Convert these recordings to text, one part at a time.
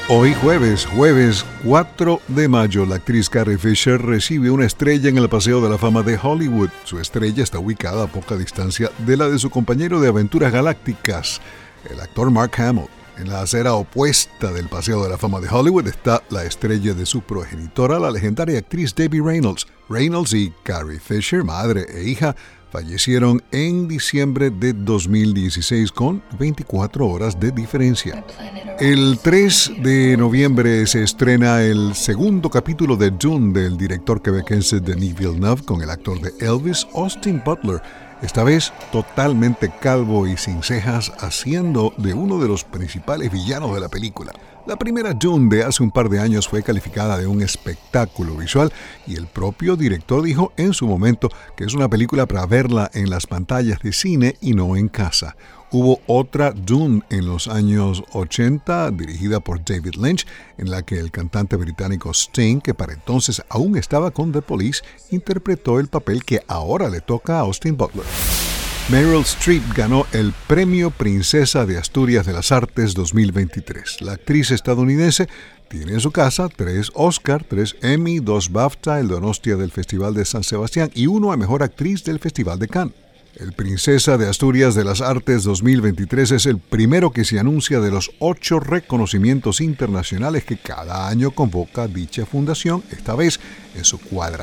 Hoy jueves 4 de mayo, la actriz Carrie Fisher recibe una estrella en el Paseo de la Fama de Hollywood. Su estrella está ubicada a poca distancia de la de su compañero de aventuras galácticas, el actor Mark Hamill. En la acera opuesta del Paseo de la Fama de Hollywood está la estrella de su progenitora, la legendaria actriz Debbie Reynolds. Reynolds y Carrie Fisher, madre e hija, fallecieron en diciembre de 2016 con 24 horas de diferencia. El 3 de noviembre se estrena el segundo capítulo de Dune del director quebequense Denis Villeneuve con el actor de Elvis, Austin Butler, esta vez totalmente calvo y sin cejas, haciendo de uno de los principales villanos de la película. La primera Dune de hace un par de años fue calificada de un espectáculo visual y el propio director dijo en su momento que es una película para verla en las pantallas de cine y no en casa. Hubo otra Dune en los años 80, dirigida por David Lynch, en la que el cantante británico Sting, que para entonces aún estaba con The Police, interpretó el papel que ahora le toca a Austin Butler. Meryl Streep ganó el Premio Princesa de Asturias de las Artes 2023. La actriz estadounidense tiene en su casa 3 Oscar, 3 Emmy, 2 BAFTA, el Donostia del Festival de San Sebastián y 1 a Mejor Actriz del Festival de Cannes. El Princesa de Asturias de las Artes 2023 es el primero que se anuncia de los 8 reconocimientos internacionales que cada año convoca dicha fundación, esta vez en su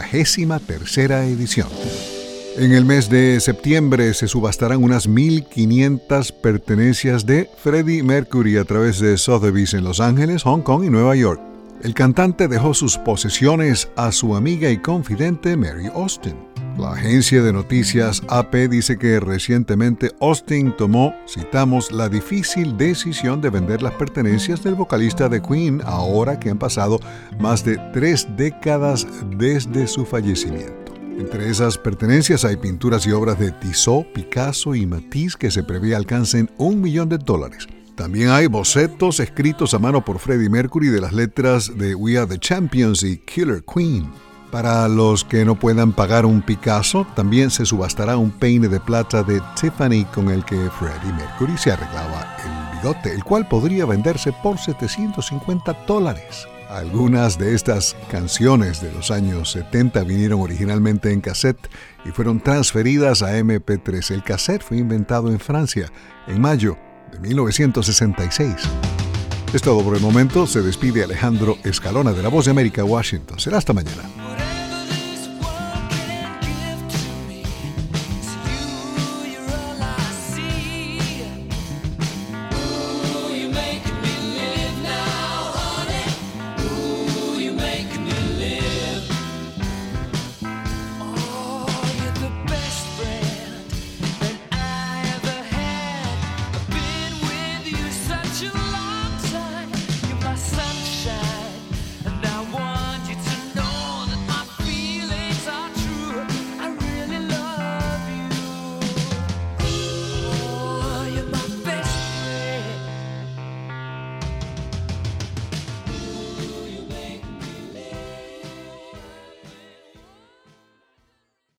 43ª edición. En el mes de septiembre se subastarán unas 1.500 pertenencias de Freddie Mercury a través de Sotheby's en Los Ángeles, Hong Kong y Nueva York. El cantante dejó sus posesiones a su amiga y confidente Mary Austin. La agencia de noticias AP dice que recientemente Austin tomó, citamos, la difícil decisión de vender las pertenencias del vocalista de Queen ahora que han pasado más de 3 décadas desde su fallecimiento. Entre esas pertenencias hay pinturas y obras de Tissot, Picasso y Matisse que se prevé alcancen $1 millón. También hay bocetos escritos a mano por Freddie Mercury de las letras de We Are the Champions y Killer Queen. Para los que no puedan pagar un Picasso, también se subastará un peine de plata de Tiffany con el que Freddie Mercury se arreglaba el bigote, el cual podría venderse por $750. Algunas de estas canciones de los años 70 vinieron originalmente en cassette y fueron transferidas a MP3. El cassette fue inventado en Francia en mayo de 1966. Es todo por el momento. Se despide Alejandro Escalona de La Voz de América, Washington. Será hasta mañana.